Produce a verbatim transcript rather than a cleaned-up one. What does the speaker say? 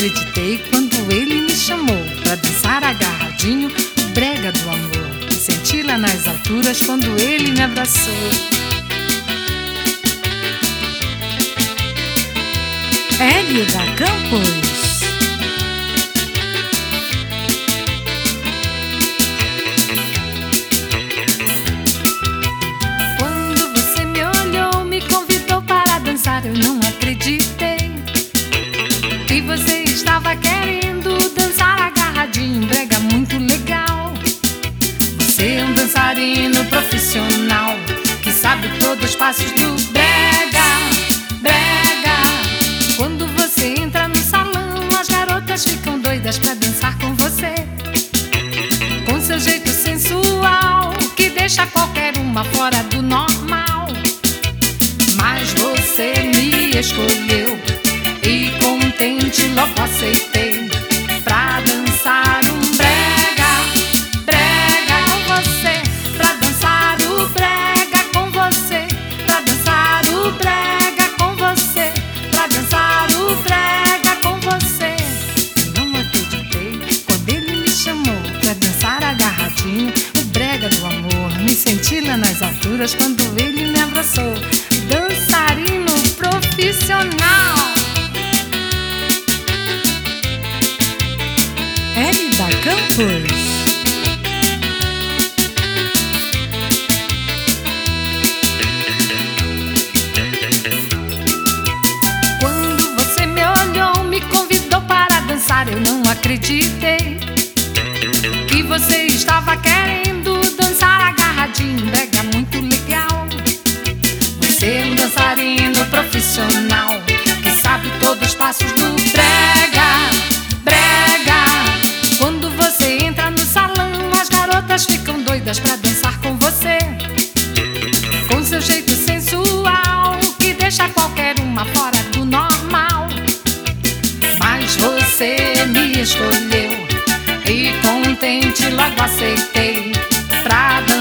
acreditei quando ele me chamou pra dançar agarradinho o brega do amor. Senti lá nas alturas quando ele me abraçou. Hélida Campos. Quando você me olhou, me convidou para dançar, eu não acreditei que você estava querendo dançar agarradinho, brega muito legal. Você é um dançarino profissional que sabe todos os passos do brega, brega. Quando você entra no salão, as garotas ficam doidas pra dançar com você, com seu jeito sensual que deixa qualquer uma fora do normal. Mas você me escolheu e contente logo aceitei pra dançar um brega, brega com você, pra dançar o brega com você, pra dançar o brega com você, pra dançar o brega com você. Eu não acreditei quando ele me chamou pra dançar agarradinho o brega do amor. Me senti lá nas alturas quando ele me abraçou. Dançarino profissional. Hélida Campos. Quando você me olhou, me convidou para dançar, eu não acreditei que você estava querendo dançar agarradinho, brega muito legal. Você é um dançarino profissional que sabe todos os passos do brega, brega. Quando você entra no salão, as garotas ficam doidas pra dançar com você, com seu jeito sensual que deixa qualquer uma fora do normal. Mas você me escolheu e contente logo aceitei pra dançar